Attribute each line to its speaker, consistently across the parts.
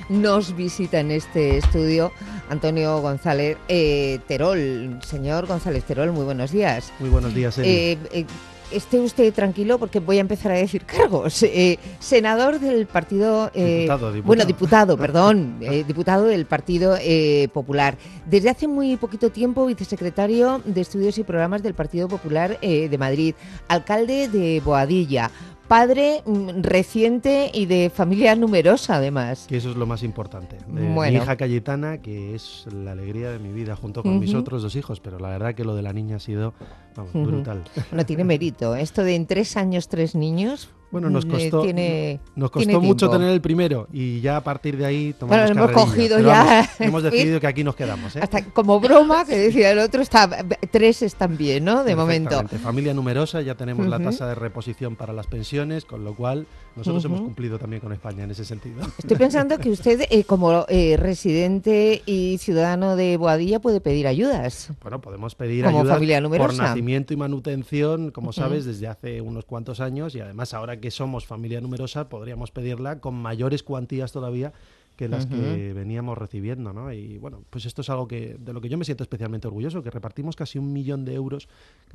Speaker 1: nos visita en este estudio Antonio González Terol. Señor González Terol, muy buenos días.
Speaker 2: Muy buenos días, Eli.
Speaker 1: Esté usted tranquilo porque voy a empezar a decir cargos. Senador del partido... diputado del Partido Popular. Desde hace muy poquito tiempo, vicesecretario de Estudios y Programas del Partido Popular de Madrid. Alcalde de Boadilla. Padre reciente y de familia numerosa, además.
Speaker 2: Que eso es lo más importante. Mi hija Cayetana, que es la alegría de mi vida junto con mis otros 2 hijos, pero la verdad que lo de la niña ha sido brutal.
Speaker 1: Bueno, tiene mérito. Esto de en 3 años, 3 niños...
Speaker 2: Bueno, nos costó
Speaker 1: tiene
Speaker 2: mucho tener el primero y ya a partir de ahí tomamos
Speaker 1: hemos cogido ya.
Speaker 2: Hemos decidido que aquí nos quedamos.
Speaker 1: Hasta como broma, que decía el otro, 3 están bien, ¿no? De momento.
Speaker 2: Familia numerosa, ya tenemos la tasa de reposición para las pensiones, con lo cual nosotros hemos cumplido también con España en ese sentido.
Speaker 1: Estoy pensando que usted, como residente y ciudadano de Boadilla, puede pedir ayudas.
Speaker 2: Bueno, podemos pedir
Speaker 1: como
Speaker 2: ayudas
Speaker 1: familia numerosa.
Speaker 2: Por nacimiento y manutención, como sabes, desde hace unos cuantos años, y además ahora que somos familia numerosa podríamos pedirla con mayores cuantías todavía que las que veníamos recibiendo, ¿no? Y bueno, pues esto es algo de lo que yo me siento especialmente orgulloso, que repartimos casi 1 millón de euros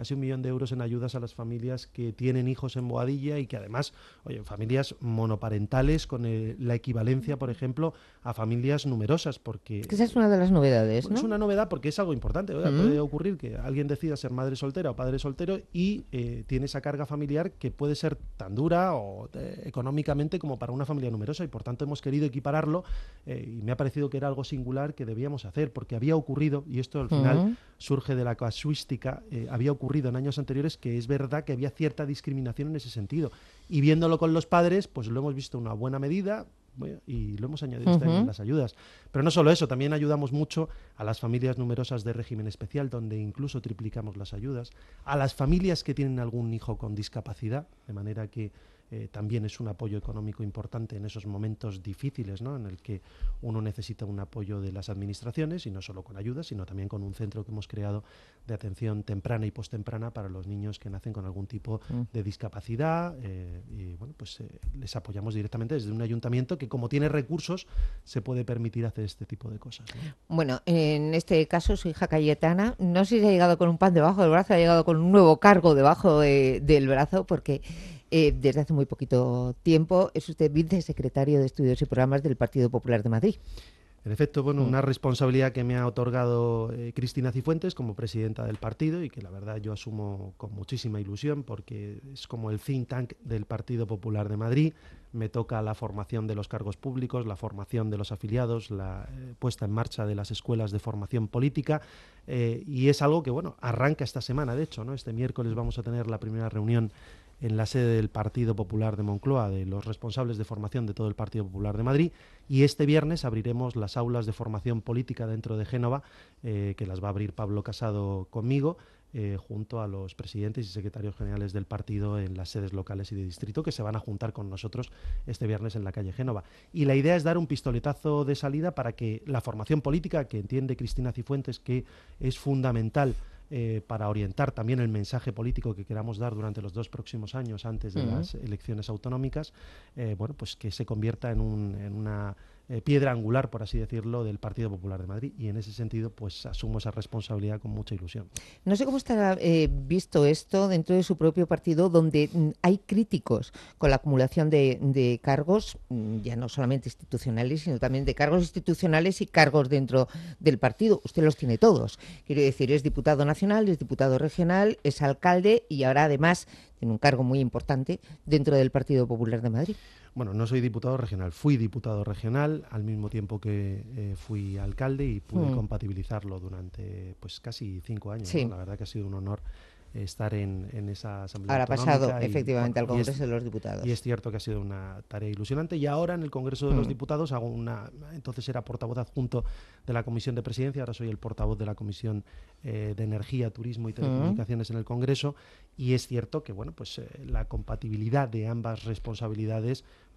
Speaker 2: en ayudas a las familias que tienen hijos en Boadilla y que además, familias monoparentales con la equivalencia, por ejemplo, a familias numerosas, porque...
Speaker 1: Es que esa es una de las novedades, ¿no?
Speaker 2: Es una novedad porque es algo importante, ¿verdad? Puede ocurrir que alguien decida ser madre soltera o padre soltero y tiene esa carga familiar que puede ser tan dura o económicamente como para una familia numerosa, y por tanto hemos querido equipararlo. Y me ha parecido que era algo singular que debíamos hacer, porque había ocurrido, y esto al final surge de la casuística, había ocurrido en años anteriores que es verdad que había cierta discriminación en ese sentido. Y viéndolo con los padres, pues lo hemos visto una buena medida y lo hemos añadido este año en las ayudas. Pero no solo eso, también ayudamos mucho a las familias numerosas de régimen especial, donde incluso triplicamos las ayudas, a las familias que tienen algún hijo con discapacidad, de manera que también es un apoyo económico importante en esos momentos difíciles, ¿no? En el que uno necesita un apoyo de las administraciones, y no solo con ayudas, sino también con un centro que hemos creado de atención temprana y postemprana para los niños que nacen con algún tipo de discapacidad, y bueno, pues les apoyamos directamente desde un ayuntamiento que, como tiene recursos, se puede permitir hacer este tipo de cosas, ¿no?
Speaker 1: Bueno, en este caso su hija Cayetana, no sé si ha llegado con un pan debajo del brazo, ha llegado con un nuevo cargo debajo del brazo, porque desde hace muy poquito tiempo es usted vicesecretario de Estudios y Programas del Partido Popular de Madrid.
Speaker 2: En efecto, bueno, una responsabilidad que me ha otorgado Cristina Cifuentes como presidenta del partido, y que la verdad yo asumo con muchísima ilusión, porque es como el think tank del Partido Popular de Madrid. Me toca la formación de los cargos públicos, la formación de los afiliados, la puesta en marcha de las escuelas de formación política, y es algo que, bueno, arranca esta semana, de hecho, ¿no? Este miércoles vamos a tener la primera reunión en la sede del Partido Popular de Moncloa, de los responsables de formación de todo el Partido Popular de Madrid, y este viernes abriremos las aulas de formación política dentro de Génova, que las va a abrir Pablo Casado conmigo, junto a los presidentes y secretarios generales del partido en las sedes locales y de distrito, que se van a juntar con nosotros este viernes en la calle Génova. Y la idea es dar un pistoletazo de salida para que la formación política, que entiende Cristina Cifuentes que es fundamental para orientar también el mensaje político que queramos dar durante los 2 próximos años antes de las elecciones autonómicas, bueno, pues que se convierta en una piedra angular, por así decirlo, del Partido Popular de Madrid, y en ese sentido pues asumo esa responsabilidad con mucha ilusión.
Speaker 1: No sé cómo estará visto esto dentro de su propio partido, donde hay críticos con la acumulación de cargos, ya no solamente institucionales, sino también de cargos institucionales y cargos dentro del partido. Usted los tiene todos. Quiero decir, es diputado nacional, es diputado regional, es alcalde y ahora además tiene un cargo muy importante dentro del Partido Popular de Madrid.
Speaker 2: Bueno, no soy diputado regional, fui diputado regional al mismo tiempo que fui alcalde, y pude compatibilizarlo durante pues casi 5 años.
Speaker 1: Sí.
Speaker 2: ¿No? La verdad que ha sido un honor estar en esa asamblea
Speaker 1: ahora
Speaker 2: autonómica.
Speaker 1: Ahora pasado efectivamente al Congreso de los Diputados.
Speaker 2: Y es cierto que ha sido una tarea ilusionante, y ahora en el Congreso de los Diputados entonces era portavoz adjunto de la Comisión de Presidencia, ahora soy el portavoz de la Comisión de Energía, Turismo y Telecomunicaciones en el Congreso, y es cierto que bueno, pues la compatibilidad de ambas responsabilidades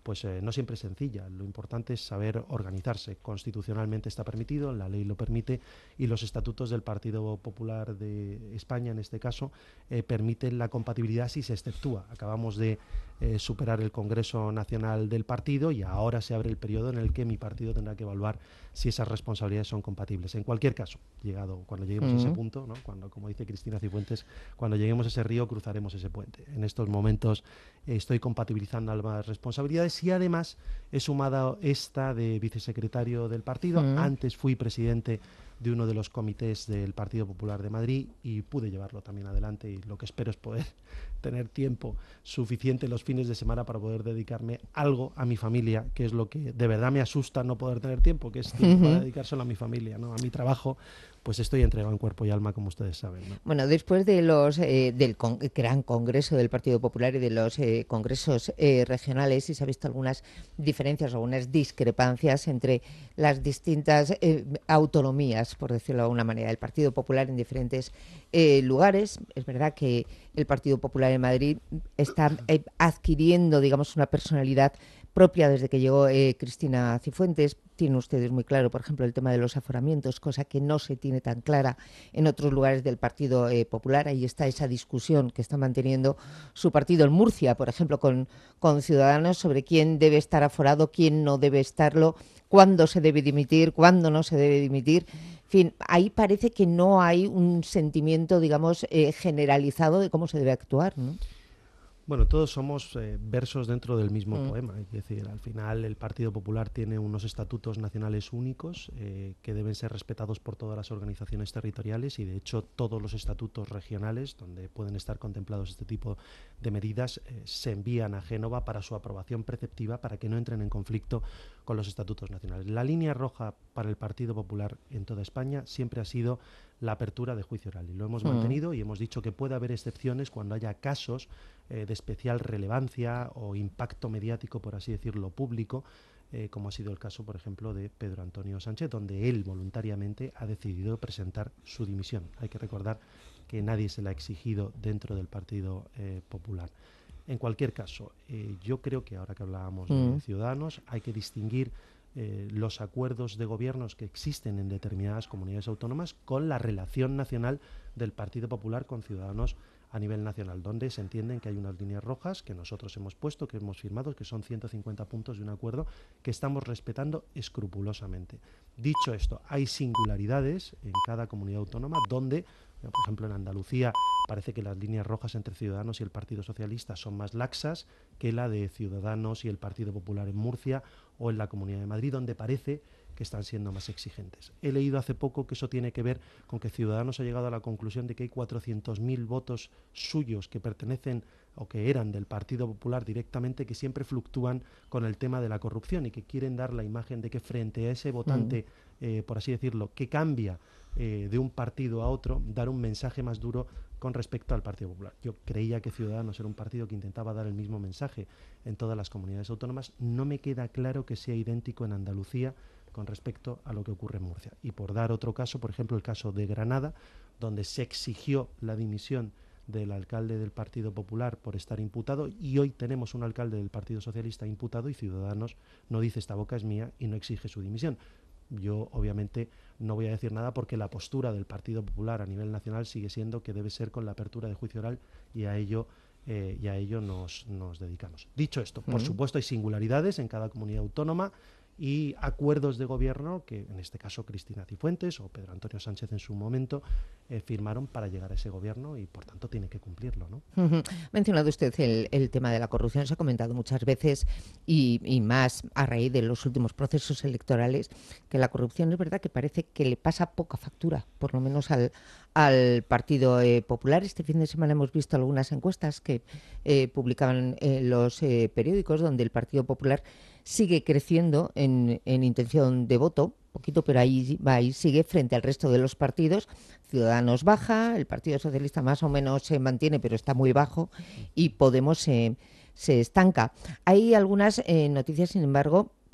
Speaker 2: pues no siempre es sencilla. Lo importante es saber organizarse. Constitucionalmente está permitido, la ley lo permite, y los estatutos del Partido Popular de España, en este caso, permiten la compatibilidad si se exceptúa. Acabamos de superar el Congreso Nacional del partido y ahora se abre el periodo en el que mi partido tendrá que evaluar si esas responsabilidades son compatibles. En cualquier caso, cuando lleguemos a ese punto, ¿no? Cuando, como dice Cristina Cifuentes, cuando lleguemos a ese río cruzaremos ese puente. En estos momentos estoy compatibilizando ambas responsabilidades y además he sumado esta de vicesecretario del partido. Antes fui presidente de uno de los comités del Partido Popular de Madrid y pude llevarlo también adelante, y lo que espero es poder tener tiempo suficiente los fines de semana para poder dedicarme algo a mi familia, que es lo que de verdad me asusta no poder tener tiempo, que es tiempo para dedicar solo a mi familia, ¿no? A mi trabajo, pues estoy entregado en cuerpo y alma, como ustedes saben, ¿no?
Speaker 1: Bueno, después de del gran congreso del Partido Popular y de los congresos regionales, sí se ha visto algunas diferencias o algunas discrepancias entre las distintas autonomías, por decirlo de alguna manera. El Partido Popular en diferentes lugares. Es verdad que el Partido Popular en Madrid está adquiriendo, digamos, una personalidad propia desde que llegó Cristina Cifuentes. Tienen ustedes muy claro, por ejemplo, el tema de los aforamientos, cosa que no se tiene tan clara en otros lugares del Partido Popular. Ahí está esa discusión que está manteniendo su partido en Murcia, por ejemplo, con Ciudadanos, sobre quién debe estar aforado, quién no debe estarlo, cuándo se debe dimitir, cuándo no se debe dimitir. En fin, ahí parece que no hay un sentimiento, digamos, generalizado de cómo se debe actuar, ¿no?
Speaker 2: Bueno, todos somos versos dentro del mismo poema. Es decir, al final el Partido Popular tiene unos estatutos nacionales únicos que deben ser respetados por todas las organizaciones territoriales, y de hecho todos los estatutos regionales donde pueden estar contemplados este tipo de medidas se envían a Génova para su aprobación preceptiva, para que no entren en conflicto con los estatutos nacionales. La línea roja para el Partido Popular en toda España siempre ha sido la apertura de juicio oral, y lo hemos mantenido, y hemos dicho que puede haber excepciones cuando haya casos de especial relevancia o impacto mediático, por así decirlo, público, como ha sido el caso, por ejemplo, de Pedro Antonio Sánchez, donde él voluntariamente ha decidido presentar su dimisión. Hay que recordar que nadie se la ha exigido dentro del Partido Popular. En cualquier caso, yo creo que ahora que hablábamos de Ciudadanos, hay que distinguir los acuerdos de gobiernos que existen en determinadas comunidades autónomas con la relación nacional del Partido Popular con Ciudadanos a nivel nacional, donde se entienden que hay unas líneas rojas que nosotros hemos puesto, que hemos firmado, que son 150 puntos de un acuerdo que estamos respetando escrupulosamente. Dicho esto, hay singularidades en cada comunidad autónoma donde, por ejemplo, en Andalucía parece que las líneas rojas entre Ciudadanos y el Partido Socialista son más laxas que la de Ciudadanos y el Partido Popular en Murcia, o en la Comunidad de Madrid, donde parece que están siendo más exigentes. He leído hace poco que eso tiene que ver con que Ciudadanos ha llegado a la conclusión de que hay 400.000 votos suyos que pertenecen o que eran del Partido Popular directamente, que siempre fluctúan con el tema de la corrupción, y que quieren dar la imagen de que frente a ese votante, por así decirlo, que cambia de un partido a otro, dar un mensaje más duro con respecto al Partido Popular. Yo creía que Ciudadanos era un partido que intentaba dar el mismo mensaje en todas las comunidades autónomas. No me queda claro que sea idéntico en Andalucía con respecto a lo que ocurre en Murcia. Y por dar otro caso, por ejemplo, el caso de Granada, donde se exigió la dimisión del alcalde del Partido Popular por estar imputado, y hoy tenemos un alcalde del Partido Socialista imputado, y Ciudadanos no dice esta boca es mía y no exige su dimisión. Yo obviamente no voy a decir nada, porque la postura del Partido Popular a nivel nacional sigue siendo que debe ser con la apertura de juicio oral, y a ello nos dedicamos. Dicho esto, por supuesto hay singularidades en cada comunidad autónoma y acuerdos de gobierno que, en este caso, Cristina Cifuentes o Pedro Antonio Sánchez en su momento firmaron para llegar a ese gobierno, y por tanto tiene que cumplirlo, ¿no?
Speaker 1: Ha mencionado usted el tema de la corrupción, se ha comentado muchas veces, y más a raíz de los últimos procesos electorales, que la corrupción es verdad que parece que le pasa poca factura, por lo menos al Partido Popular. Este fin de semana hemos visto algunas encuestas que publicaban los periódicos, donde el Partido Popular sigue creciendo en intención de voto, poquito, pero ahí sigue frente al resto de los partidos. Ciudadanos baja, el Partido Socialista más o menos se mantiene, pero está muy bajo, y Podemos se estanca. Hay algunas noticias, sin embargo,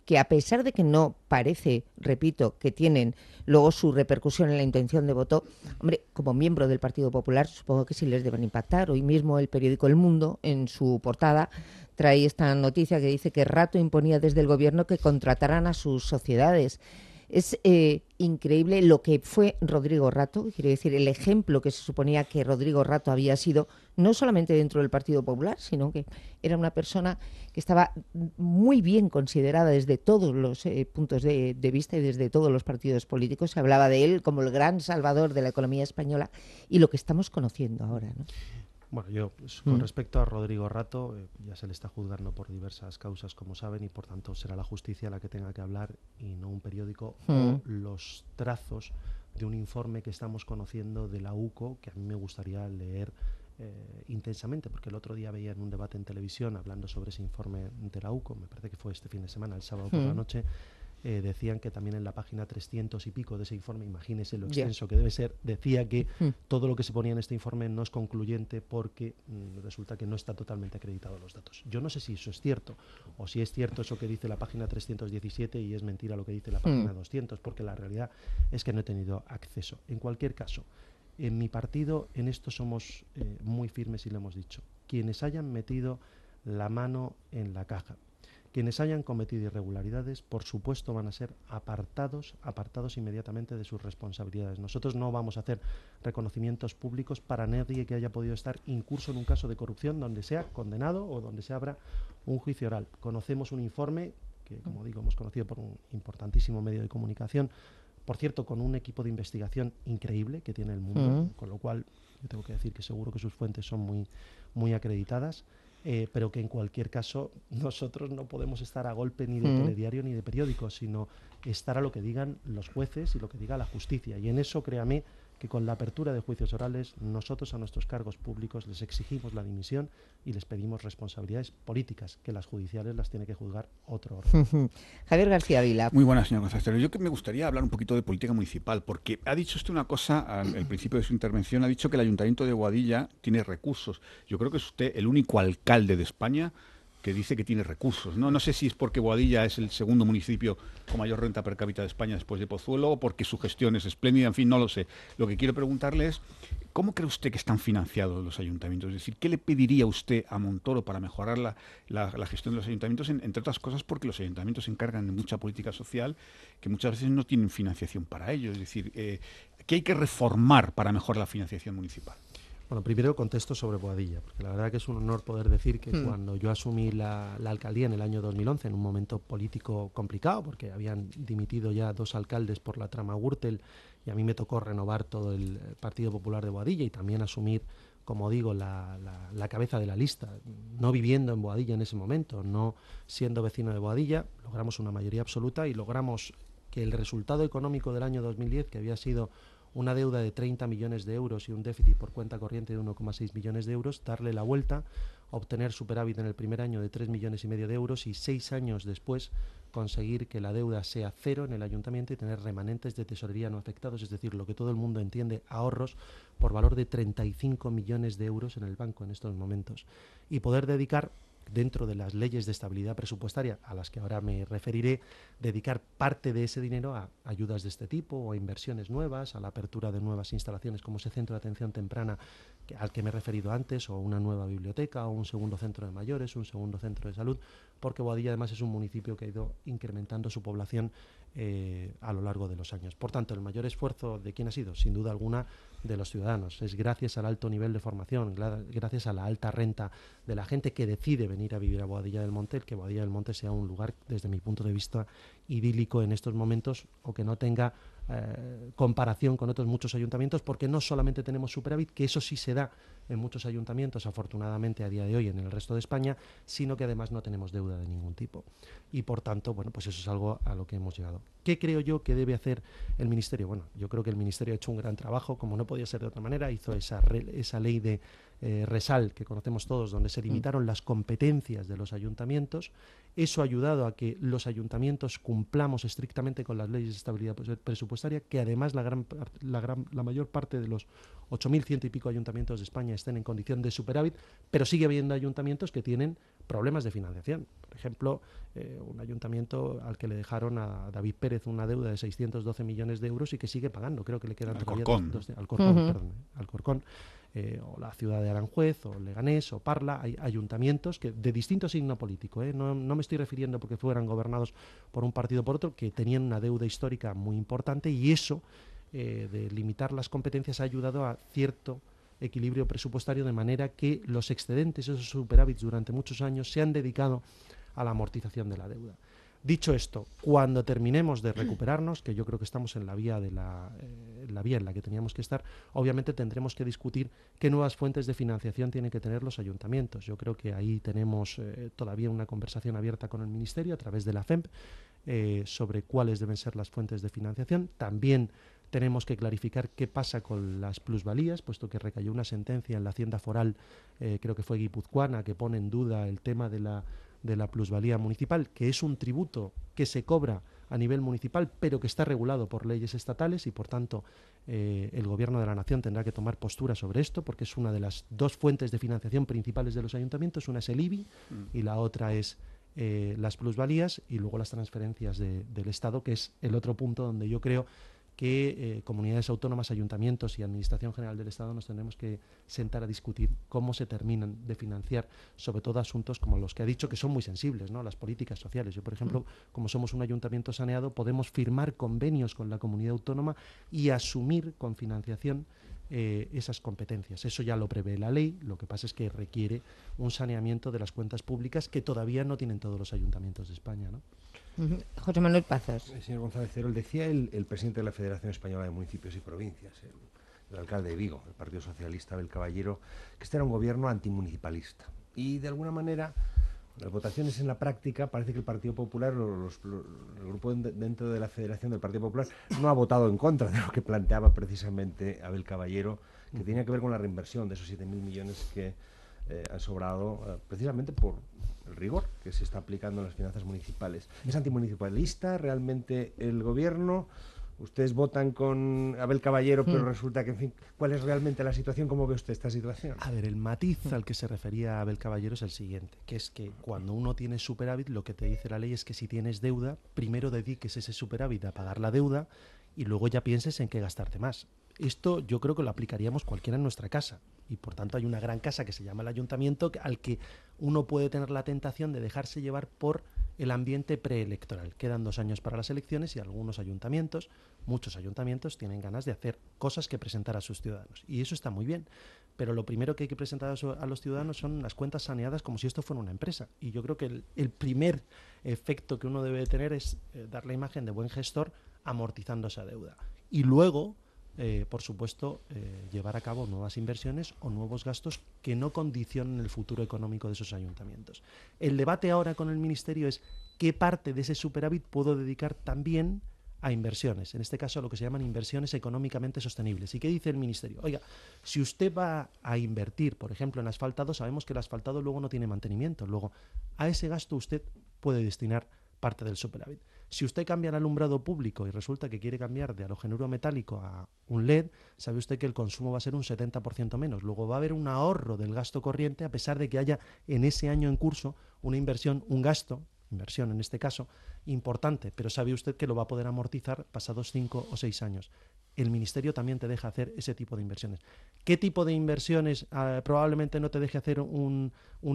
Speaker 1: que a pesar de que no parece, repito, que tienen luego su repercusión en la intención de voto, hombre, como miembro del Partido Popular supongo que sí les deben impactar. Hoy mismo el periódico El Mundo, en su portada, trae esta noticia que dice que Rato imponía desde el gobierno que contrataran a sus sociedades. Es increíble lo que fue Rodrigo Rato, quiero decir, el ejemplo que se suponía que Rodrigo Rato había sido, no solamente dentro del Partido Popular, sino que era una persona que estaba muy bien considerada desde todos los puntos de vista y desde todos los partidos políticos. Se hablaba de él como el gran salvador de la economía española y lo que estamos conociendo ahora, ¿no?
Speaker 2: Bueno, yo pues, con respecto a Rodrigo Rato, ya se le está juzgando por diversas causas, como saben, y por tanto será la justicia la que tenga que hablar y no un periódico o los trazos de un informe que estamos conociendo de la UCO, que a mí me gustaría leer intensamente, porque el otro día veía en un debate en televisión hablando sobre ese informe de la UCO, me parece que fue este fin de semana, el sábado por la noche. Decían que también en la página 300 y pico de ese informe, imagínese lo extenso que debe ser, decía que todo lo que se ponía en este informe no es concluyente porque resulta que no está totalmente acreditado los datos. Yo no sé si eso es cierto o si es cierto eso que dice la página 317 y es mentira lo que dice la página 200, porque la realidad es que no he tenido acceso. En cualquier caso, en mi partido en esto somos muy firmes y lo hemos dicho. Quienes hayan metido la mano en la caja, quienes hayan cometido irregularidades, por supuesto, van a ser apartados inmediatamente de sus responsabilidades. Nosotros no vamos a hacer reconocimientos públicos para nadie que haya podido estar incurso en un caso de corrupción donde sea condenado o donde se abra un juicio oral. Conocemos un informe que, como digo, hemos conocido por un importantísimo medio de comunicación, por cierto, con un equipo de investigación increíble que tiene El Mundo, con lo cual yo tengo que decir que seguro que sus fuentes son muy, muy acreditadas. Pero que en cualquier caso nosotros no podemos estar a golpe ni de telediario ni de periódico, sino estar a lo que digan los jueces y lo que diga la justicia. Y en eso, créame, que con la apertura de juicios orales nosotros a nuestros cargos públicos les exigimos la dimisión y les pedimos responsabilidades políticas, que las judiciales las tiene que juzgar otro órgano.
Speaker 1: Javier García Vila.
Speaker 3: Muy buenas, señor consejero. Yo que me gustaría hablar un poquito de política municipal, porque ha dicho usted una cosa al principio de su intervención, ha dicho que el Ayuntamiento de Boadilla tiene recursos. Yo creo que es usted el único alcalde de España que dice que tiene recursos. No sé si es porque Boadilla es el segundo municipio con mayor renta per cápita de España después de Pozuelo o porque su gestión es espléndida, en fin, no lo sé. Lo que quiero preguntarle es, ¿cómo cree usted que están financiados los ayuntamientos? Es decir, ¿qué le pediría usted a Montoro para mejorar la gestión de los ayuntamientos? Entre otras cosas porque los ayuntamientos se encargan de mucha política social que muchas veces no tienen financiación para ello. Es decir, ¿qué hay que reformar para mejorar la financiación municipal?
Speaker 2: Bueno, primero contesto sobre Boadilla, porque la verdad que es un honor poder decir que cuando yo asumí la alcaldía en el año 2011, en un momento político complicado, porque habían dimitido ya 2 alcaldes por la trama Gürtel, y a mí me tocó renovar todo el Partido Popular de Boadilla y también asumir, como digo, la cabeza de la lista, no viviendo en Boadilla en ese momento, no siendo vecino de Boadilla, logramos una mayoría absoluta y logramos que el resultado económico del año 2010, que había sido una deuda de 30 millones de euros y un déficit por cuenta corriente de 1,6 millones de euros, darle la vuelta, obtener superávit en el primer año de 3 millones y medio de euros y 6 años después conseguir que la deuda sea cero en el ayuntamiento y tener remanentes de tesorería no afectados, es decir, lo que todo el mundo entiende, ahorros por valor de 35 millones de euros en el banco en estos momentos. Y poder dedicar, dentro de las leyes de estabilidad presupuestaria a las que ahora me referiré, dedicar parte de ese dinero a ayudas de este tipo o a inversiones nuevas, a la apertura de nuevas instalaciones como ese centro de atención temprana al que me he referido antes, o una nueva biblioteca, o un segundo centro de mayores, un segundo centro de salud, porque Boadilla además es un municipio que ha ido incrementando su población a lo largo de los años. Por tanto, el mayor esfuerzo de quién ha sido, sin duda alguna, de los ciudadanos. Es gracias al alto nivel de formación, gracias a la alta renta de la gente que decide venir a vivir a Boadilla del Monte, el que Boadilla del Monte sea un lugar, desde mi punto de vista, idílico en estos momentos, o que no tenga comparación con otros muchos ayuntamientos, porque no solamente tenemos superávit, que eso sí se da en muchos ayuntamientos, afortunadamente a día de hoy en el resto de España, sino que además no tenemos deuda de ningún tipo. Y por tanto, bueno, pues eso es algo a lo que hemos llegado. ¿Qué creo yo que debe hacer el Ministerio? Bueno, yo creo que el Ministerio ha hecho un gran trabajo, como no podía ser de otra manera, hizo esa ley de RESAL que conocemos todos, donde se limitaron las competencias de los ayuntamientos. Eso ha ayudado a que los ayuntamientos cumplamos estrictamente con las leyes de estabilidad presupuestaria, que además la mayor parte de los 8.100 y pico ayuntamientos de España estén en condición de superávit, pero sigue habiendo ayuntamientos que tienen problemas de financiación. Por ejemplo, un ayuntamiento al que le dejaron a David Pérez una deuda de 612 millones de euros y que sigue pagando. Creo que le quedan Alcorcón, o la ciudad de Aranjuez, o Leganés, o Parla. Hay ayuntamientos que de distinto signo político, no me estoy refiriendo porque fueran gobernados por un partido o por otro, que tenían una deuda histórica muy importante, y eso de limitar las competencias ha ayudado a cierto equilibrio presupuestario, de manera que los excedentes, esos superávits durante muchos años, se han dedicado a la amortización de la deuda. Dicho esto, cuando terminemos de recuperarnos, que yo creo que estamos en la vía en la que teníamos que estar, obviamente tendremos que discutir qué nuevas fuentes de financiación tienen que tener los ayuntamientos. Yo creo que ahí tenemos todavía una conversación abierta con el Ministerio a través de la FEMP sobre cuáles deben ser las fuentes de financiación. También tenemos que clarificar qué pasa con las plusvalías, puesto que recayó una sentencia en la Hacienda Foral, creo que fue guipuzcoana, que pone en duda el tema de la plusvalía municipal, que es un tributo que se cobra a nivel municipal, pero que está regulado por leyes estatales, y por tanto el Gobierno de la Nación tendrá que tomar postura sobre esto, porque es una de las dos fuentes de financiación principales de los ayuntamientos. Una es el IBI y la otra es las plusvalías, y luego las transferencias del Estado, que es el otro punto donde yo creo que comunidades autónomas, ayuntamientos y Administración General del Estado nos tendremos que sentar a discutir cómo se terminan de financiar, sobre todo asuntos como los que ha dicho, que son muy sensibles, ¿no? Las políticas sociales. Yo, por ejemplo, como somos un ayuntamiento saneado, podemos firmar convenios con la comunidad autónoma y asumir con financiación esas competencias. Eso ya lo prevé la ley. Lo que pasa es que requiere un saneamiento de las cuentas públicas que todavía no tienen todos los ayuntamientos de España, ¿no?
Speaker 1: José Manuel Pazos.
Speaker 4: Señor González Cerol, decía el presidente de la Federación Española de Municipios y Provincias, el alcalde de Vigo, el Partido Socialista, Abel Caballero, que este era un gobierno antimunicipalista. Y de alguna manera, las votaciones en la práctica, parece que el Partido Popular, el grupo dentro de la Federación del Partido Popular, no ha votado en contra de lo que planteaba precisamente Abel Caballero, que tenía que ver con la reinversión de esos 7.000 millones que han sobrado precisamente por el rigor que se está aplicando en las finanzas municipales. ¿Es antimunicipalista realmente el gobierno? Ustedes votan con Abel Caballero, pero resulta que, en fin, ¿cuál es realmente la situación? ¿Cómo ve usted esta situación?
Speaker 2: A ver, el matiz al que se refería Abel Caballero es el siguiente, que es que cuando uno tiene superávit, lo que te dice la ley es que si tienes deuda, primero dediques ese superávit a pagar la deuda y luego ya pienses en qué gastarte más. Esto yo creo que lo aplicaríamos cualquiera en nuestra casa, y por tanto hay una gran casa que se llama el ayuntamiento, al que uno puede tener la tentación de dejarse llevar por el ambiente preelectoral. Quedan 2 años para las elecciones y algunos ayuntamientos, muchos ayuntamientos, tienen ganas de hacer cosas que presentar a sus ciudadanos, y eso está muy bien, pero lo primero que hay que presentar a los ciudadanos son las cuentas saneadas como si esto fuera una empresa, y yo creo que el primer efecto que uno debe tener es dar la imagen de buen gestor amortizando esa deuda, y luego por supuesto, llevar a cabo nuevas inversiones o nuevos gastos que no condicionen el futuro económico de esos ayuntamientos. El debate ahora con el Ministerio es qué parte de ese superávit puedo dedicar también a inversiones, en este caso a lo que se llaman inversiones económicamente sostenibles. ¿Y qué dice el Ministerio? Oiga, si usted va a invertir, por ejemplo, en asfaltado, sabemos que el asfaltado luego no tiene mantenimiento, luego a ese gasto usted puede destinar parte del superávit. Si usted cambia el alumbrado público y resulta que quiere cambiar de halogenuro metálico a un LED, sabe usted que el consumo va a ser un 70% menos. Luego va a haber un ahorro del gasto corriente, a pesar de que haya en ese año en curso una inversión, un gasto, inversión en este caso, importante, pero sabe usted que lo va a poder amortizar pasados 5 o 6 años. El Ministerio también te deja hacer ese tipo de inversiones. ¿Qué tipo de inversiones probablemente no te deje hacer un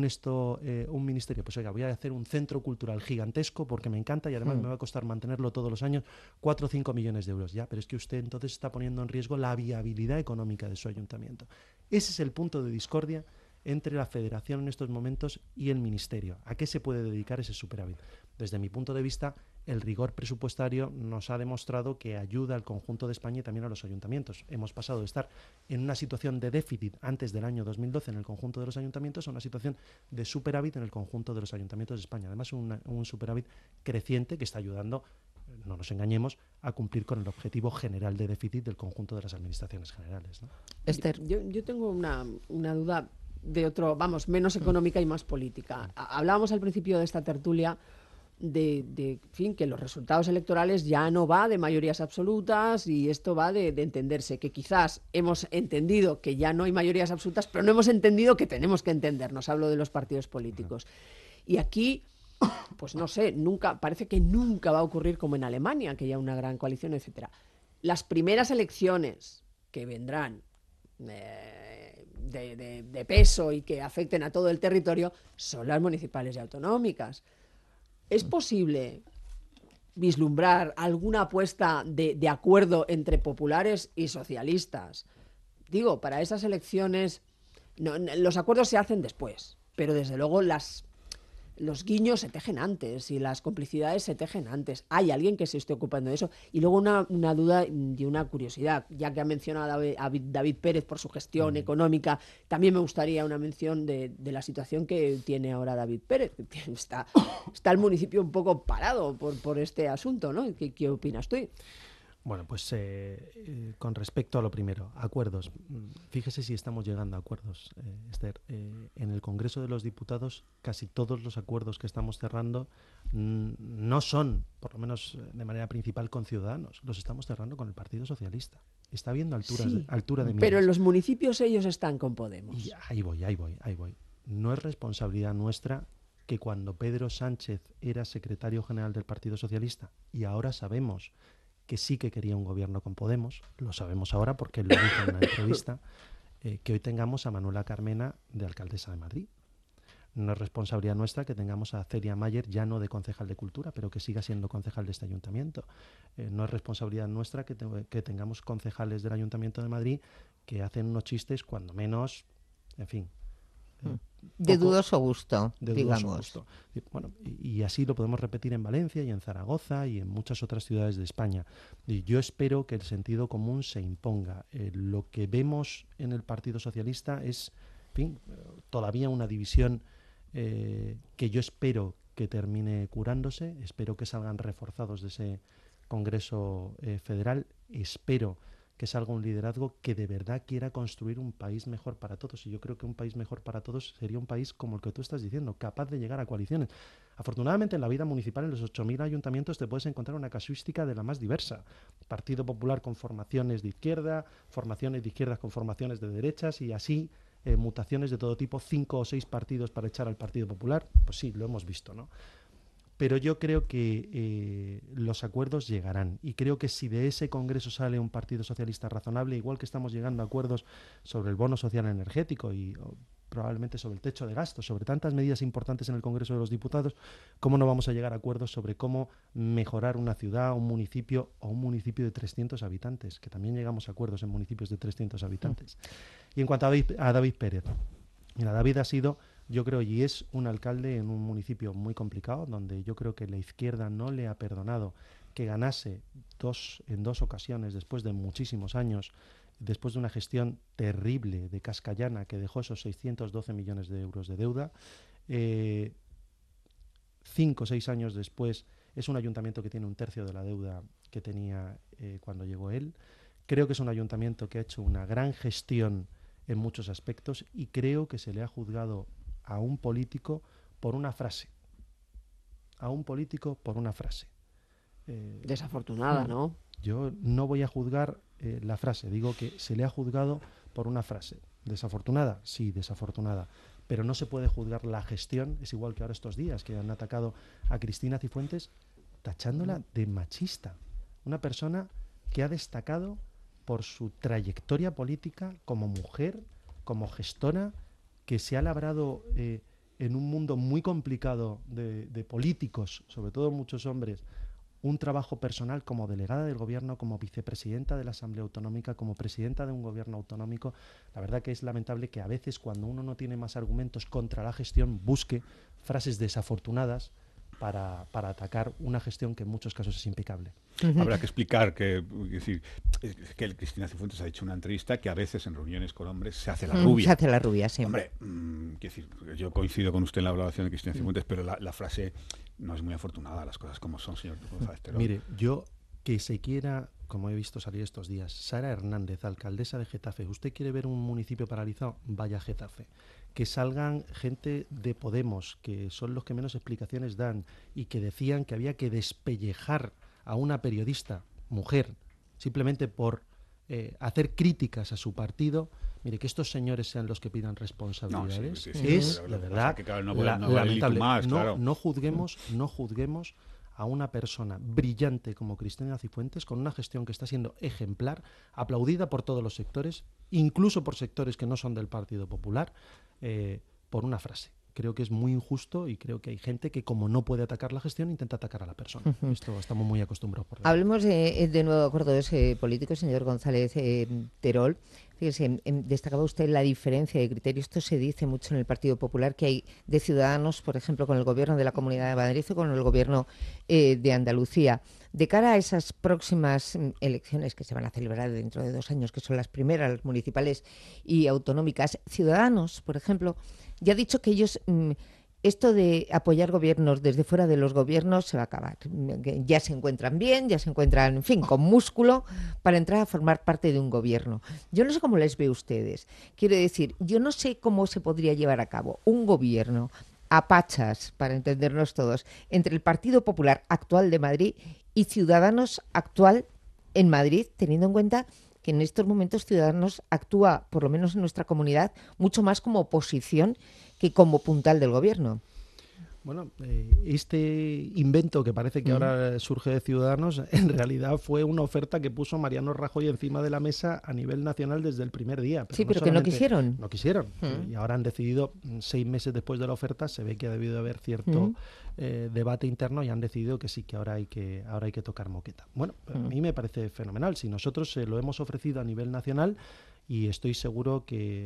Speaker 2: ministerio? Pues oiga, voy a hacer un centro cultural gigantesco porque me encanta y además me va a costar mantenerlo todos los años 4 o 5 millones de euros. Ya, pero es que usted entonces está poniendo en riesgo la viabilidad económica de su ayuntamiento. Ese es el punto de discordia entre la Federación en estos momentos y el Ministerio. ¿A qué se puede dedicar ese superávit? Desde mi punto de vista, el rigor presupuestario nos ha demostrado que ayuda al conjunto de España y también a los ayuntamientos. Hemos pasado de estar en una situación de déficit antes del año 2012 en el conjunto de los ayuntamientos a una situación de superávit en el conjunto de los ayuntamientos de España. Además, un superávit creciente que está ayudando, no nos engañemos, a cumplir con el objetivo general de déficit del conjunto de las administraciones generales, ¿no?
Speaker 1: Esther.
Speaker 5: Yo tengo una duda de otro, menos económica y más política. Hablábamos al principio de esta tertulia de fin, que los resultados electorales ya no va de mayorías absolutas y esto va de entenderse, que quizás hemos entendido que ya no hay mayorías absolutas, pero no hemos entendido que tenemos que entendernos. Hablo de los partidos políticos. Y aquí, pues no sé, parece que nunca va a ocurrir como en Alemania, que haya una gran coalición, etcétera. Las primeras elecciones que vendrán de peso y que afecten a todo el territorio son las municipales y autonómicas. ¿Es posible vislumbrar alguna apuesta de acuerdo entre populares y socialistas? Digo, para esas elecciones los acuerdos se hacen después, pero desde luego los guiños se tejen antes y las complicidades se tejen antes. Hay alguien que se esté ocupando de eso. Y luego una duda y una curiosidad, ya que ha mencionado a David Pérez por su gestión económica, también me gustaría una mención de la situación que tiene ahora David Pérez. Está el municipio un poco parado por este asunto, ¿no? ¿Qué opinas tú?
Speaker 2: Bueno, pues con respecto a lo primero, acuerdos. Fíjese si estamos llegando a acuerdos, Esther. En el Congreso de los Diputados, casi todos los acuerdos que estamos cerrando no son, por lo menos de manera principal, con Ciudadanos. Los estamos cerrando con el Partido Socialista. Está habiendo altura de miras.
Speaker 5: Pero en los municipios ellos están con Podemos.
Speaker 2: Y ahí voy. No es responsabilidad nuestra que cuando Pedro Sánchez era secretario general del Partido Socialista, y ahora sabemos que sí que quería un gobierno con Podemos, lo sabemos ahora porque lo dijo en una entrevista, que hoy tengamos a Manuela Carmena de alcaldesa de Madrid. No es responsabilidad nuestra que tengamos a Celia Mayer, ya no de concejal de Cultura, pero que siga siendo concejal de este ayuntamiento. No es responsabilidad nuestra que tengamos concejales del Ayuntamiento de Madrid que hacen unos chistes, cuando menos, en fin,
Speaker 1: de dudoso gusto,
Speaker 2: digamos. Bueno, y así lo podemos repetir en Valencia y en Zaragoza y en muchas otras ciudades de España. Y yo espero que el sentido común se imponga. Lo que vemos en el Partido Socialista es, en fin, todavía una división que yo espero que termine curándose. Espero que salgan reforzados de ese Congreso Federal. Espero que salga un liderazgo que de verdad quiera construir un país mejor para todos. Y yo creo que un país mejor para todos sería un país como el que tú estás diciendo, capaz de llegar a coaliciones. Afortunadamente, en la vida municipal, en los 8.000 ayuntamientos, te puedes encontrar una casuística de la más diversa. Partido Popular con formaciones de izquierda, formaciones de izquierdas con formaciones de derechas y así mutaciones de todo tipo, 5 o 6 partidos para echar al Partido Popular. Pues sí, lo hemos visto, ¿no? Pero yo creo que los acuerdos llegarán y creo que si de ese Congreso sale un Partido Socialista razonable, igual que estamos llegando a acuerdos sobre el bono social energético y probablemente sobre el techo de gasto, sobre tantas medidas importantes en el Congreso de los Diputados, ¿cómo no vamos a llegar a acuerdos sobre cómo mejorar una ciudad, un municipio o un municipio de 300 habitantes? Que también llegamos a acuerdos en municipios de 300 habitantes. Y en cuanto a David Pérez, mira, David ha sido, yo creo, y es un alcalde en un municipio muy complicado, donde yo creo que la izquierda no le ha perdonado que ganase en dos ocasiones, después de muchísimos años, después de una gestión terrible de Cascallana, que dejó esos 612 millones de euros de deuda. 5 o 6 años después, es un ayuntamiento que tiene un tercio de la deuda que tenía cuando llegó él. Creo que es un ayuntamiento que ha hecho una gran gestión en muchos aspectos y creo que se le ha juzgado a un político por una frase.
Speaker 5: Desafortunada, ¿no?
Speaker 2: Yo no voy a juzgar la frase, digo que se le ha juzgado por una frase. ¿Desafortunada? Sí, desafortunada. Pero no se puede juzgar la gestión, es igual que ahora estos días que han atacado a Cristina Cifuentes tachándola de machista. Una persona que ha destacado por su trayectoria política como mujer, como gestora, que se ha labrado en un mundo muy complicado de políticos, sobre todo muchos hombres, un trabajo personal como delegada del gobierno, como vicepresidenta de la Asamblea Autonómica, como presidenta de un gobierno autonómico. La verdad que es lamentable que a veces cuando uno no tiene más argumentos contra la gestión busque frases desafortunadas para atacar una gestión que en muchos casos es impecable.
Speaker 3: Habrá que explicar que Cristina Cifuentes ha dicho en una entrevista que a veces en reuniones con hombres se hace la rubia.
Speaker 1: Se hace la rubia, sí.
Speaker 3: Hombre, yo coincido con usted en la valoración de Cristina Cifuentes, pero la frase no es muy afortunada, las cosas como son, señor González Terol.
Speaker 2: Mire, yo que se quiera, como he visto salir estos días, Sara Hernández, alcaldesa de Getafe, ¿usted quiere ver un municipio paralizado? Vaya a Getafe. Que salgan gente de Podemos, que son los que menos explicaciones dan, y que decían que había que despellejar a una periodista, mujer, simplemente por hacer críticas a su partido, mire, que estos señores sean los que pidan responsabilidades es, de verdad, lamentable. No juzguemos a una persona brillante como Cristina Cifuentes, con una gestión que está siendo ejemplar, aplaudida por todos los sectores, incluso por sectores que no son del Partido Popular, por una frase. Creo que es muy injusto y creo que hay gente que, como no puede atacar la gestión, intenta atacar a la persona. Esto estamos muy acostumbrados.
Speaker 1: Hablemos de nuevo de acuerdos políticos, señor González Terol. Fíjese, destacaba usted la diferencia de criterio. Esto se dice mucho en el Partido Popular, que hay de Ciudadanos, por ejemplo, con el gobierno de la Comunidad de Madrid o con el gobierno de Andalucía. De cara a esas próximas elecciones que se van a celebrar dentro de 2 años, que son las primeras, las municipales y autonómicas, Ciudadanos, por ejemplo, ya ha dicho que ellos, esto de apoyar gobiernos desde fuera de los gobiernos se va a acabar. Ya se encuentran bien, ya se encuentran, en fin, con músculo para entrar a formar parte de un gobierno. Yo no sé cómo les ve ustedes. Quiero decir, yo no sé cómo se podría llevar a cabo un gobierno a pachas, para entendernos todos, entre el Partido Popular actual de Madrid y Ciudadanos actual en Madrid, teniendo en cuenta que en estos momentos Ciudadanos actúa, por lo menos en nuestra comunidad, mucho más como oposición que como puntal del gobierno.
Speaker 2: Bueno, este invento que parece que ahora surge de Ciudadanos, en realidad fue una oferta que puso Mariano Rajoy encima de la mesa a nivel nacional desde el primer día.
Speaker 1: Pero sí, pero que no quisieron.
Speaker 2: No quisieron. Y ahora han decidido, 6 meses después de la oferta, se ve que ha debido haber cierto debate interno y han decidido que sí, que ahora hay que tocar moqueta. Bueno, a mí me parece fenomenal. Si nosotros lo hemos ofrecido a nivel nacional, y estoy seguro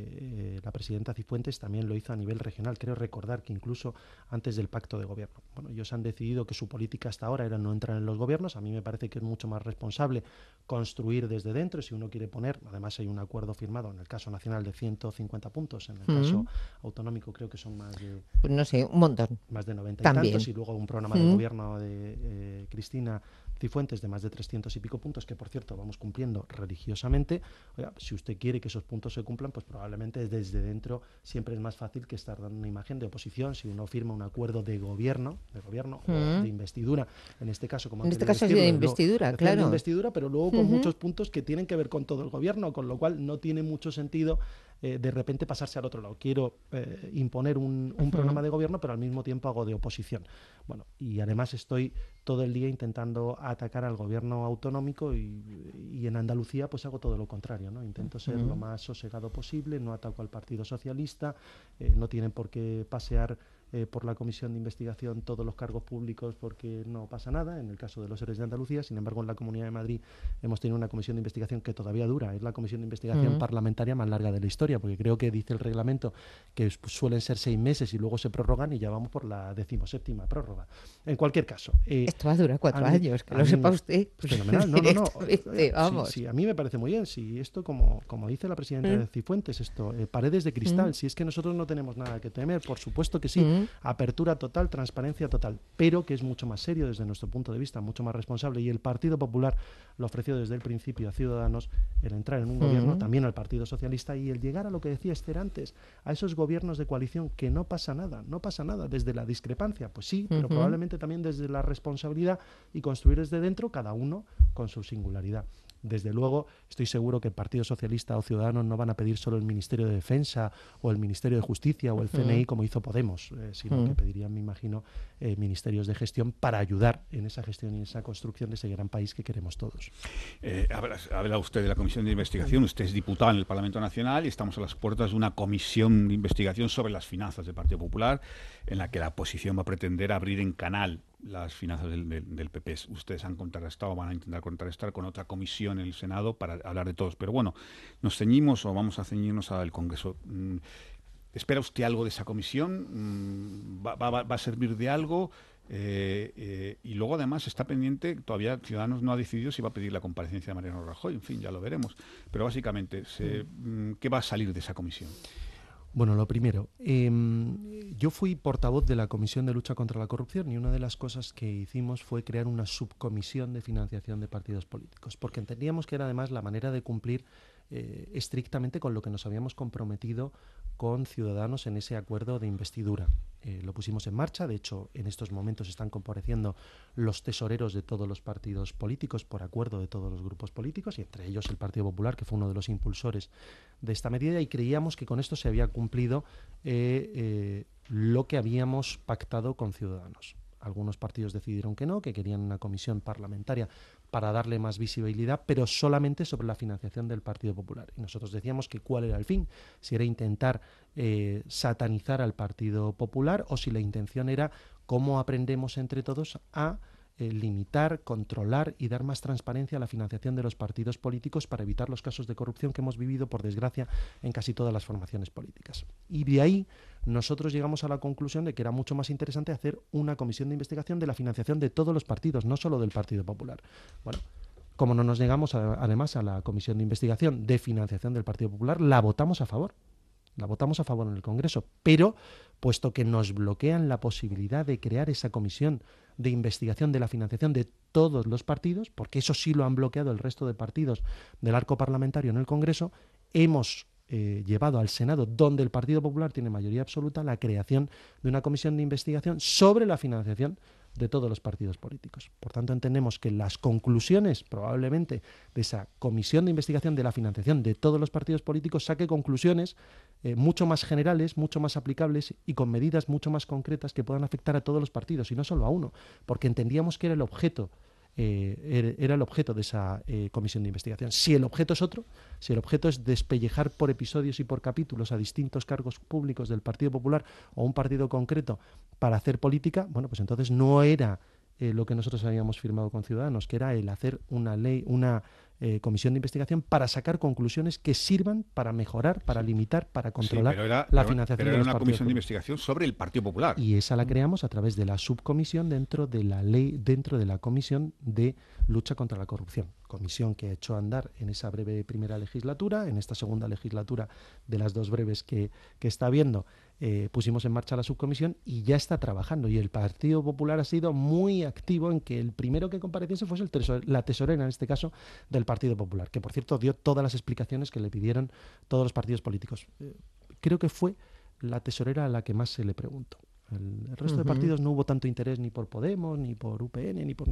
Speaker 2: que la presidenta Cifuentes también lo hizo a nivel regional. Creo recordar que incluso antes del pacto de gobierno. Bueno, ellos han decidido que su política hasta ahora era no entrar en los gobiernos. A mí me parece que es mucho más responsable construir desde dentro. Si uno quiere poner, además hay un acuerdo firmado en el caso nacional de 150 puntos, en el caso autonómico creo que son más de...
Speaker 1: Pues no sé, un montón.
Speaker 2: Más de 90
Speaker 1: también.
Speaker 2: Y tantos, y luego un programa de gobierno de Cristina Cifuentes de más de 300 y pico puntos, que por cierto vamos cumpliendo religiosamente. Oiga, si usted quiere que esos puntos se cumplan, pues probablemente desde dentro siempre es más fácil que estar dando una imagen de oposición. Si uno firma un acuerdo de gobierno o de investidura, en este caso como
Speaker 1: en este caso es de investidura, claro.
Speaker 2: De investidura, pero luego con muchos puntos que tienen que ver con todo el gobierno, con lo cual no tiene mucho sentido de repente pasarse al otro lado. Quiero imponer un programa de gobierno, pero al mismo tiempo hago de oposición. Bueno, y además estoy todo el día intentando atacar al gobierno autonómico y en Andalucía pues hago todo lo contrario, ¿no? Intento ser lo más sosegado posible, no ataco al Partido Socialista, no tienen por qué pasear por la Comisión de Investigación todos los cargos públicos porque no pasa nada, en el caso de los ERES de Andalucía. Sin embargo, en la Comunidad de Madrid hemos tenido una comisión de investigación que todavía dura, es la comisión de investigación parlamentaria más larga de la historia, porque creo que dice el reglamento que suelen ser 6 meses y luego se prorrogan y ya vamos por la 17ª prórroga. En cualquier caso...
Speaker 1: esto va a durar 4 años, que lo sepa usted.
Speaker 2: Fenomenal, no.
Speaker 1: Vamos.
Speaker 2: Sí, a mí me parece muy bien. Si esto, como dice la presidenta de Cifuentes, esto, paredes de cristal, si es que nosotros no tenemos nada que temer, por supuesto que sí. Apertura total, transparencia total, pero que es mucho más serio desde nuestro punto de vista, mucho más responsable, y el Partido Popular lo ofreció desde el principio a Ciudadanos, el entrar en un gobierno, también al Partido Socialista, y el llegar a lo que decía Esther antes, a esos gobiernos de coalición que no pasa nada desde la discrepancia, pues sí, pero probablemente también desde la responsabilidad y construir desde dentro, cada uno con su singularidad. Desde luego, estoy seguro que el Partido Socialista o Ciudadanos no van a pedir solo el Ministerio de Defensa o el Ministerio de Justicia o el CNI como hizo Podemos, sino que pedirían, me imagino, ministerios de gestión para ayudar en esa gestión y en esa construcción de ese gran país que queremos todos.
Speaker 3: Habla usted de la Comisión de Investigación, usted es diputado en el Parlamento Nacional y estamos a las puertas de una comisión de investigación sobre las finanzas del Partido Popular, en la que la oposición va a pretender abrir en canal las finanzas del PP. Ustedes han contrarrestado, van a intentar contrarrestar con otra comisión en el Senado para hablar de todos. Pero bueno, nos ceñimos o vamos a ceñirnos al Congreso. ¿Espera usted algo de esa comisión? ¿Va a servir de algo? Y luego además está pendiente, todavía Ciudadanos no ha decidido si va a pedir la comparecencia de Mariano Rajoy, en fin, ya lo veremos. Pero básicamente, ¿qué va a salir de esa comisión?
Speaker 2: Bueno, lo primero, yo fui portavoz de la Comisión de Lucha contra la Corrupción y una de las cosas que hicimos fue crear una subcomisión de financiación de partidos políticos, porque entendíamos que era además la manera de cumplir estrictamente con lo que nos habíamos comprometido con Ciudadanos en ese acuerdo de investidura. Lo pusimos en marcha, de hecho en estos momentos están compareciendo los tesoreros de todos los partidos políticos por acuerdo de todos los grupos políticos y entre ellos el Partido Popular, que fue uno de los impulsores de esta medida, y creíamos que con esto se había cumplido lo que habíamos pactado con Ciudadanos. Algunos partidos decidieron que no, que querían una comisión parlamentaria para darle más visibilidad, pero solamente sobre la financiación del Partido Popular. Y nosotros decíamos que cuál era el fin, si era intentar satanizar al Partido Popular o si la intención era cómo aprendemos entre todos a limitar, controlar y dar más transparencia a la financiación de los partidos políticos para evitar los casos de corrupción que hemos vivido, por desgracia, en casi todas las formaciones políticas. Y de ahí nosotros llegamos a la conclusión de que era mucho más interesante hacer una comisión de investigación de la financiación de todos los partidos, no solo del Partido Popular. Bueno, como no nos negamos además a la comisión de investigación de financiación del Partido Popular, la votamos a favor. La votamos a favor en el Congreso, pero puesto que nos bloquean la posibilidad de crear esa comisión de investigación de la financiación de todos los partidos, porque eso sí lo han bloqueado el resto de partidos del arco parlamentario en el Congreso, hemos llevado al Senado, donde el Partido Popular tiene mayoría absoluta, la creación de una comisión de investigación sobre la financiación de todos los partidos políticos. Por tanto, entendemos que las conclusiones, probablemente, de esa comisión de investigación de la financiación de todos los partidos políticos saque conclusiones mucho más generales, mucho más aplicables y con medidas mucho más concretas que puedan afectar a todos los partidos y no solo a uno, porque entendíamos que era el objeto de esa comisión de investigación. Si el objeto es otro, si el objeto es despellejar por episodios y por capítulos a distintos cargos públicos del Partido Popular o un partido concreto para hacer política, bueno, pues entonces no era lo que nosotros habíamos firmado con Ciudadanos, que era el hacer una ley, una comisión de investigación para sacar conclusiones que sirvan para mejorar, para limitar, para controlar la financiación de los partidos.
Speaker 3: Pero era una comisión de investigación sobre el Partido Popular.
Speaker 2: Y esa la creamos a través de la subcomisión dentro de la ley, dentro de la comisión de lucha contra la corrupción. Comisión que ha hecho andar en esa breve primera legislatura, en esta segunda legislatura de las dos breves que está habiendo, pusimos en marcha la subcomisión y ya está trabajando. Y el Partido Popular ha sido muy activo en que el primero que compareciese fuese la tesorera, en este caso, del Partido Popular, que por cierto dio todas las explicaciones que le pidieron todos los partidos políticos. Creo que fue la tesorera a la que más se le preguntó. El resto de partidos no hubo tanto interés ni por Podemos, ni por UPN, ni por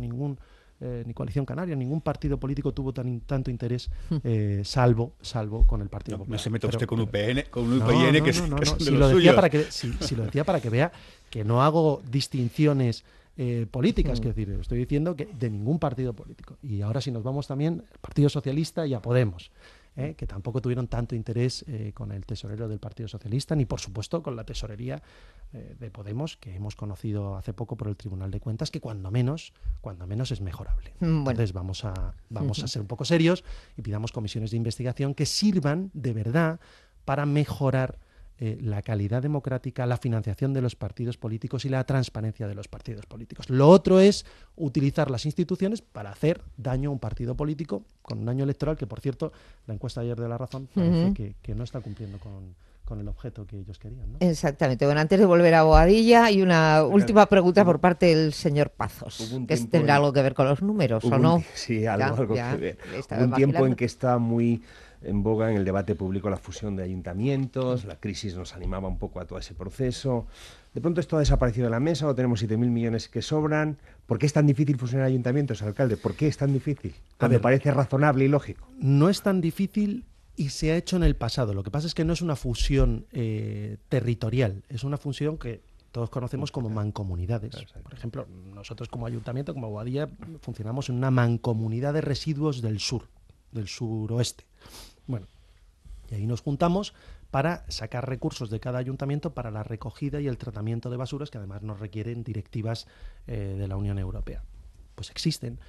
Speaker 2: ni Coalición Canaria, ningún partido político tuvo tanto interés, salvo con el Partido Popular.
Speaker 3: No se meta usted con UPN,
Speaker 2: que
Speaker 3: son de
Speaker 2: si
Speaker 3: los
Speaker 2: lo decía
Speaker 3: suyos.
Speaker 2: si lo decía para que vea que no hago distinciones políticas, que decir, estoy diciendo que de ningún partido político. Y ahora si nos vamos también al Partido Socialista y a Podemos, que tampoco tuvieron tanto interés con el tesorero del Partido Socialista, ni por supuesto con la tesorería de Podemos, que hemos conocido hace poco por el Tribunal de Cuentas, que cuando menos es mejorable.
Speaker 1: Bueno.
Speaker 2: Entonces vamos a ser un poco serios y pidamos comisiones de investigación que sirvan de verdad para mejorar la calidad democrática, la financiación de los partidos políticos y la transparencia de los partidos políticos. Lo otro es utilizar las instituciones para hacer daño a un partido político con un año electoral que, por cierto, la encuesta ayer de La Razón parece que no está cumpliendo con el objeto que ellos querían, ¿no?
Speaker 1: Exactamente. Bueno, antes de volver a Boadilla, hay una última pregunta por parte del señor Pazos, que tendrá algo que ver con los números, ¿o no?
Speaker 4: Sí, algo que ver. Hubo un tiempo en que está muy en boga en el debate público la fusión de ayuntamientos, la crisis nos animaba un poco a todo ese proceso. De pronto esto ha desaparecido de la mesa, o tenemos 7.000 millones que sobran. ¿Por qué es tan difícil fusionar ayuntamientos, alcalde? ¿Por qué es tan difícil? Me parece razonable y lógico.
Speaker 2: No es tan difícil y se ha hecho en el pasado. Lo que pasa es que no es una fusión territorial, es una fusión que todos conocemos como mancomunidades. Por ejemplo, nosotros como ayuntamiento, como Boadilla, funcionamos en una mancomunidad de residuos del suroeste. Bueno, y ahí nos juntamos para sacar recursos de cada ayuntamiento para la recogida y el tratamiento de basuras, que además nos requieren directivas de la Unión Europea. Pues existen,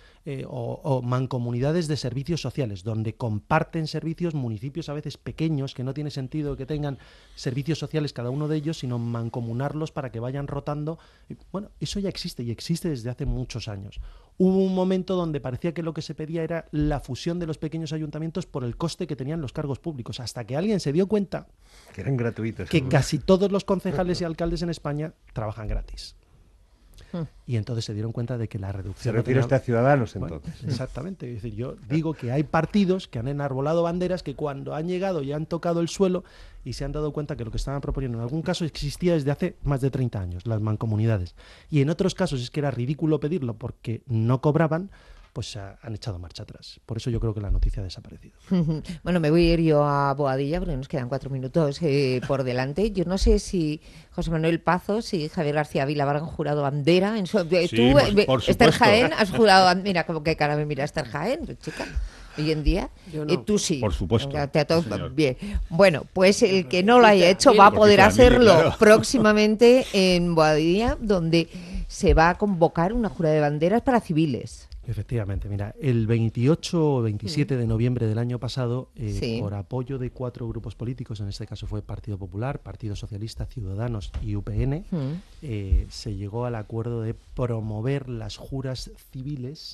Speaker 2: o mancomunidades de servicios sociales, donde comparten servicios municipios a veces pequeños, que no tiene sentido que tengan servicios sociales cada uno de ellos, sino mancomunarlos para que vayan rotando. Bueno, eso ya existe y existe desde hace muchos años. Hubo un momento donde parecía que lo que se pedía era la fusión de los pequeños ayuntamientos por el coste que tenían los cargos públicos, hasta que alguien se dio cuenta
Speaker 4: que eran gratuitos,
Speaker 2: que casi todos los concejales y alcaldes en España trabajan gratis. Y entonces se dieron cuenta de que la reducción...
Speaker 4: Se refiere usted a Ciudadanos,
Speaker 2: Bueno,
Speaker 4: entonces.
Speaker 2: exactamente. Es decir, yo digo que hay partidos que han enarbolado banderas que cuando han llegado ya han tocado el suelo y se han dado cuenta que lo que estaban proponiendo en algún caso existía desde hace más de 30 años, las mancomunidades. Y en otros casos es que era ridículo pedirlo porque no cobraban, pues han echado marcha atrás. Por eso yo creo que la noticia ha desaparecido.
Speaker 1: Bueno, me voy a ir yo a Boadilla porque nos quedan 4 minutos por delante. Yo no sé si José Manuel Pazos y Javier García Vila han jurado bandera.
Speaker 3: Sí,
Speaker 1: tú,
Speaker 3: por
Speaker 1: Esther
Speaker 3: supuesto.
Speaker 1: Jaén, has jurado bandera. Mira, como que cara me mira Esther Jaén, chica. Hoy en día,
Speaker 5: Yo no.
Speaker 1: tú sí.
Speaker 3: Por supuesto,
Speaker 1: Te bien.
Speaker 3: señor.
Speaker 1: Bueno, pues el que no lo haya hecho va a
Speaker 3: Porque
Speaker 1: poder
Speaker 3: sea mili,
Speaker 1: hacerlo
Speaker 3: claro.
Speaker 1: próximamente en Boadilla, donde se va a convocar una jura de banderas para civiles.
Speaker 2: Efectivamente, mira, el 28 o 27 de noviembre del año pasado,
Speaker 1: Sí.
Speaker 2: por apoyo de 4 grupos políticos, en este caso fue Partido Popular, Partido Socialista, Ciudadanos y UPN, se llegó al acuerdo de promover las juras civiles,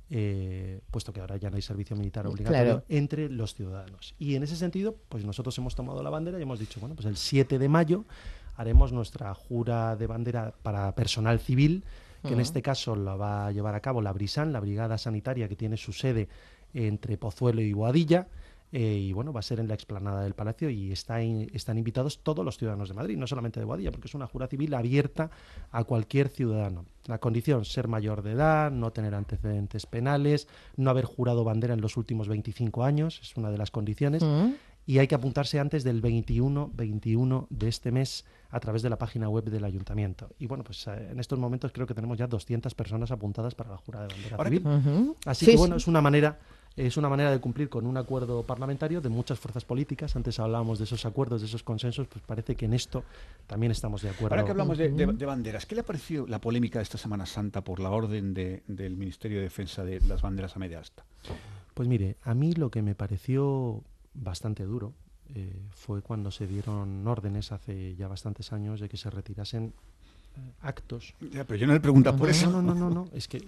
Speaker 2: puesto que ahora ya no hay servicio militar obligatorio,
Speaker 1: Claro.
Speaker 2: entre los ciudadanos. Y en ese sentido, pues nosotros hemos tomado la bandera y hemos dicho, bueno, pues el 7 de mayo haremos nuestra jura de bandera para personal civil, que en este caso la va a llevar a cabo la Brisan, la Brigada Sanitaria, que tiene su sede entre Pozuelo y Boadilla, y bueno, va a ser en la explanada del Palacio y están invitados todos los ciudadanos de Madrid, no solamente de Boadilla, porque es una jura civil abierta a cualquier ciudadano. La condición, ser mayor de edad, no tener antecedentes penales, no haber jurado bandera en los últimos 25 años, es una de las condiciones. Y hay que apuntarse antes del 21 de este mes a través de la página web del Ayuntamiento. Y bueno, pues en estos momentos creo que tenemos ya 200 personas apuntadas para la jura de bandera
Speaker 3: Ahora
Speaker 2: civil. Así
Speaker 1: Sí,
Speaker 2: que bueno,
Speaker 1: sí.
Speaker 2: es una manera de cumplir con un acuerdo parlamentario de muchas fuerzas políticas. Antes hablábamos de esos acuerdos, de esos consensos, pues parece que en esto también estamos de acuerdo.
Speaker 3: Ahora que hablamos de banderas, ¿qué le ha parecido la polémica de esta Semana Santa por la orden del Ministerio de Defensa de las banderas a media asta?
Speaker 2: Pues mire, a mí lo que me pareció bastante duro fue cuando se dieron órdenes hace ya bastantes años de que se retirasen actos.
Speaker 3: Ya, pero yo no le pregunto por eso.
Speaker 2: No, es que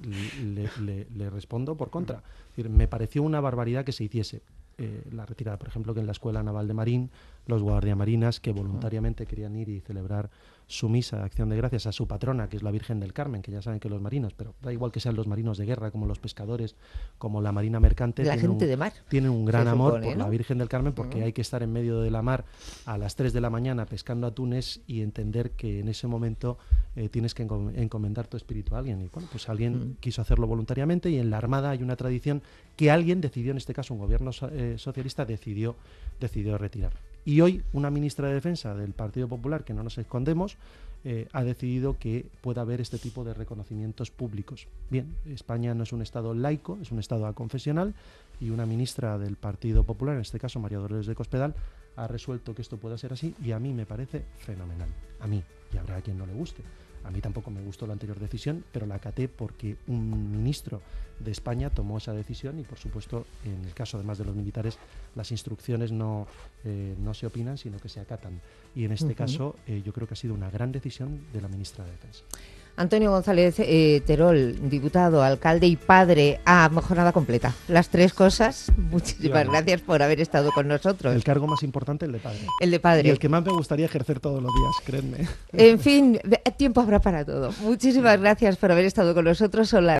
Speaker 2: le respondo por contra. Es decir, me pareció una barbaridad que se hiciese la retirada, por ejemplo, que en la Escuela Naval de Marín, los guardiamarinas que voluntariamente querían ir y celebrar su misa de acción de gracias a su patrona, que es la Virgen del Carmen, que ya saben que los marinos, pero da igual que sean los marinos de guerra, como los pescadores, como la marina mercante,
Speaker 1: La gente de mar.
Speaker 2: tienen un gran
Speaker 1: se
Speaker 2: amor
Speaker 1: supone,
Speaker 2: por
Speaker 1: ¿no?
Speaker 2: la Virgen del Carmen, porque hay que estar en medio de la mar a las 3 de la mañana pescando atunes y entender que en ese momento tienes que encomendar tu espíritu a alguien. Y bueno, pues alguien quiso hacerlo voluntariamente, y en la Armada hay una tradición que alguien decidió, en este caso un gobierno socialista, decidió retirar. Y hoy una ministra de Defensa del Partido Popular, que no nos escondemos, ha decidido que pueda haber este tipo de reconocimientos públicos. Bien, España no es un Estado laico, es un Estado aconfesional, y una ministra del Partido Popular, en este caso María Dolores de Cospedal, ha resuelto que esto pueda ser así, y a mí me parece fenomenal. A mí, y habrá a quien no le guste. A mí tampoco me gustó la anterior decisión, pero la acaté porque un ministro de España tomó esa decisión y, por supuesto, en el caso además de los militares, las instrucciones no se opinan, sino que se acatan. Y en este caso yo creo que ha sido una gran decisión de la ministra de Defensa.
Speaker 1: Antonio González Terol, diputado, alcalde y padre a jornada completa. Las 3 cosas. Muchísimas gracias por haber estado con nosotros.
Speaker 2: El cargo más importante, el de padre.
Speaker 1: El de padre.
Speaker 2: Y el que más me gustaría ejercer todos los días, créanme.
Speaker 1: En fin, tiempo habrá para todo. Muchísimas gracias por haber estado con nosotros. Son las